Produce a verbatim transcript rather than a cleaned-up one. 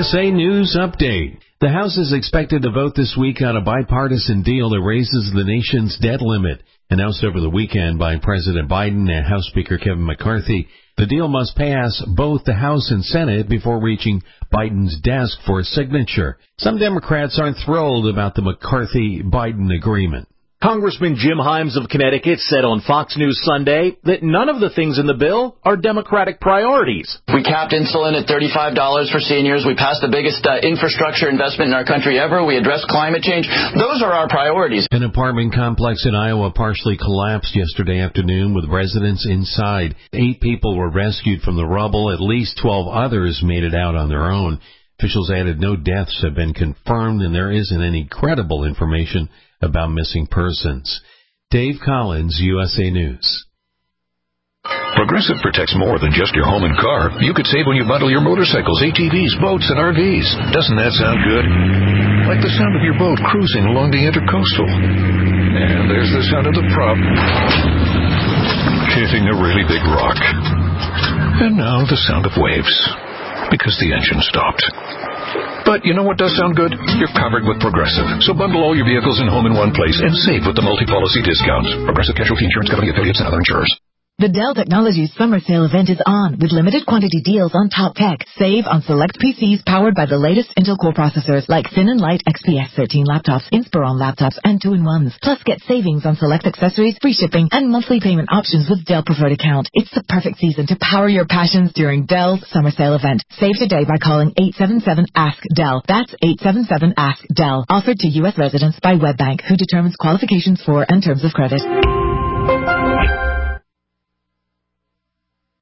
S A News Update. The House is expected to vote this week on a bipartisan deal that raises the nation's debt limit. Announced over the weekend by President Biden and House Speaker Kevin McCarthy, the deal must pass both the House and Senate before reaching Biden's desk for signature. Some Democrats aren't thrilled about the McCarthy-Biden agreement. Congressman Jim Himes of Connecticut said on Fox News Sunday that none of the things in the bill are Democratic priorities. We capped insulin at thirty-five dollars for seniors. We passed the biggest uh, infrastructure investment in our country ever. We addressed climate change. Those are our priorities. An apartment complex in Iowa partially collapsed yesterday afternoon with residents inside. Eight people were rescued from the rubble. At least twelve others made it out on their own. Officials added no deaths have been confirmed and there isn't any credible information about missing persons. Dave Collins, U S A News. Progressive protects more than just your home and car. You could save when you bundle your motorcycles, A T Vs, boats, and R Vs. Doesn't that sound good? Like the sound of your boat cruising along the Intercoastal. And there's the sound of the prop hitting a really big rock. And now the sound of waves, because the engine stopped. But you know what does sound good? You're covered with Progressive. So bundle all your vehicles and home in one place and save with the multi-policy discounts. Progressive Casualty Insurance Company affiliates and other insurers. The Dell Technologies Summer Sale event is on with limited quantity deals on top tech. Save on select P Cs powered by the latest Intel Core processors like Thin and Light X P S thirteen laptops, Inspiron laptops, and two in ones. Plus get savings on select accessories, free shipping, and monthly payment options with Dell Preferred Account. It's the perfect season to power your passions during Dell's Summer Sale event. Save today by calling eight seven seven ask Dell. That's eight seven seven ask Dell. Offered to U S residents by WebBank, who determines qualifications for and terms of credit.